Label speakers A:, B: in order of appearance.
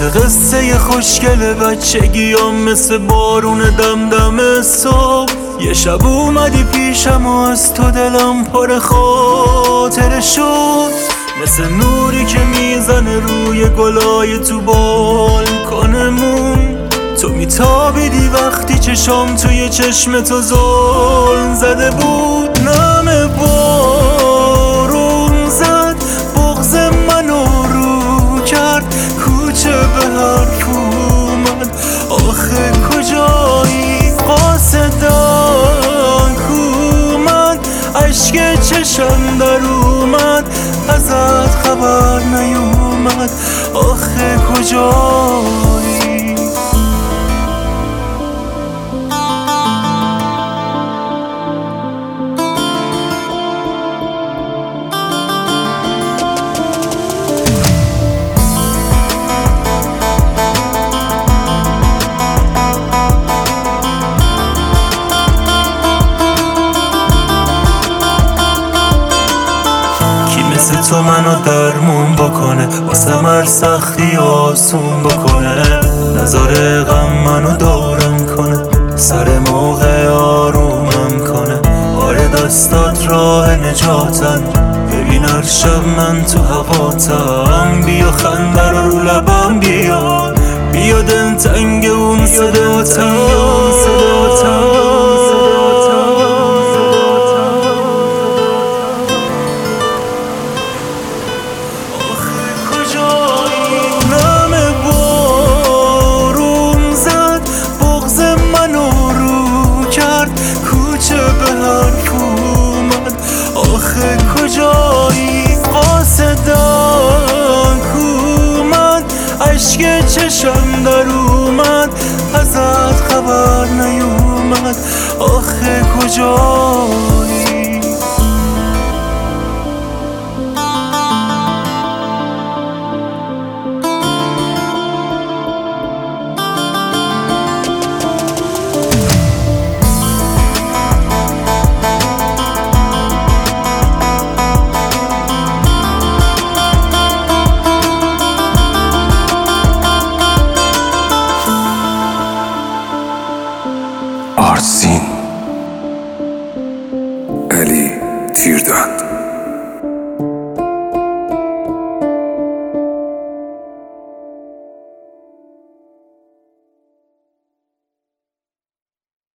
A: مثل قصه خوشگل بچگیام، مثل بارون دمدم صبح. یه شب اومدی پیشم و از تو دلم پر خاطره شد، مثل نوری که میزنه روی گلای تو بالکنمون. تو میتابیدی وقتی چشام توی چشم تو ظلم زده بود. نم بارون زد بغض منو رو کرد، کوچه به حرف اومد آخه کجایی؟ قاصدان کو من، عشق چشم در اومد ازت خبر نیومد آخه کجایی؟ مثل تو منو درمون بکنه، واسه هر سختی آسون بکنه، نذاره غم منو دارم کنه، سر موقع آرومم کنه. آره دستات راه نجاتن، ببین هر شب من تو هواتم. بیا خنده رو لبم بیار، بیا دلتنگ اون صداتم. آخه کجایی؟ قاصدان کو من، عشق چشم در اومد ازت خبر نیومد آخه کجایی؟